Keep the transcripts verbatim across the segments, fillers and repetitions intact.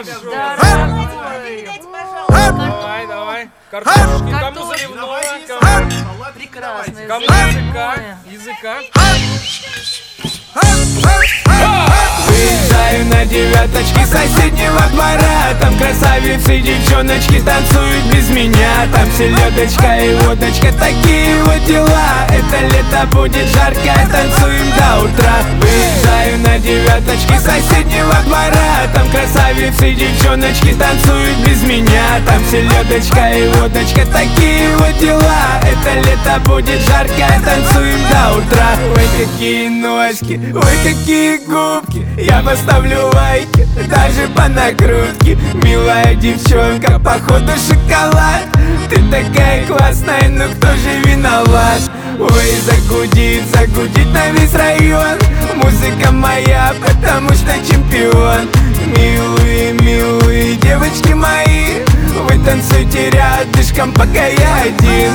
Давай, давай. Картошки. Кому заливного? Прекрасно. Кому языка? Языка. Выезжаю на девяточке соседнего двора. Там красавицы, девчоночки танцуют без меня. Там селедочка и водочка, такие вот дела. Это лето будет жарко, танцуем до утра. Выезжаю на девяточке соседнего двора. Там красавицы, девчоночки танцуют без меня. Там селедочка и водочка, такие вот дела. Это лето будет жарко, танцуем до утра. Ой, какие ножки, ой, какие губки. Я поставлю лайки, даже по накрутке. Милая девчонка, походу шоколад. Ты такая классная, но кто же виноват? Ой, загудит, загудит на весь район. Музыка моя, потому что чемпион. Милые, милые девочки мои, вы танцуйте рядышком, пока я один.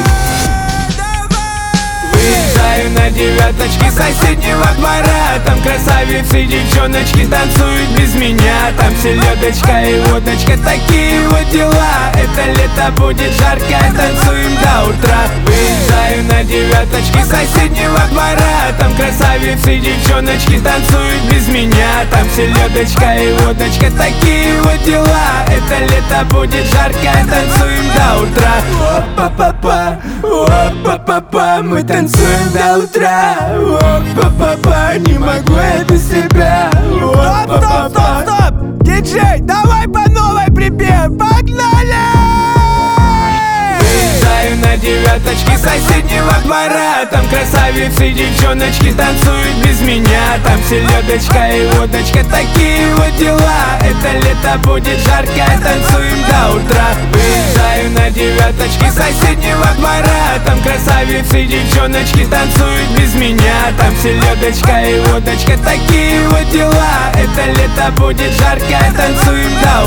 Выезжаю на девяточке соседнего двора. Там красавицы, девчоночки танцуют без меня. Там селедочка и водочка, такие вот дела. Это лето будет жарко, танцуем до утра. Выезжаю на девяточке соседнего двора. Там красавицы, девчоночки танцуют без меня. Там селедочка и водочка, такие вот дела. Это лето будет жарко, танцуем до утра. Опа-па-па, опа-па-па, мы танцуем до утра. Опа-па-па, не могу я без себя. Стоп, стоп, стоп, стоп! Диджей, давай по новой припев, погнали! Выезжаю на девяточке соседнего двора. Там красавицы, девчоночки танцуют без меня. Там селедочка и водочка, такие вот дела. Это лето будет жарко, танцуем до утра. Выезжаю на девяточке соседнего двора. Там красавицы, девчоночки танцуют без меня. Там селедочка и водочка, такие вот дела. Это лето будет жарко, танцуем до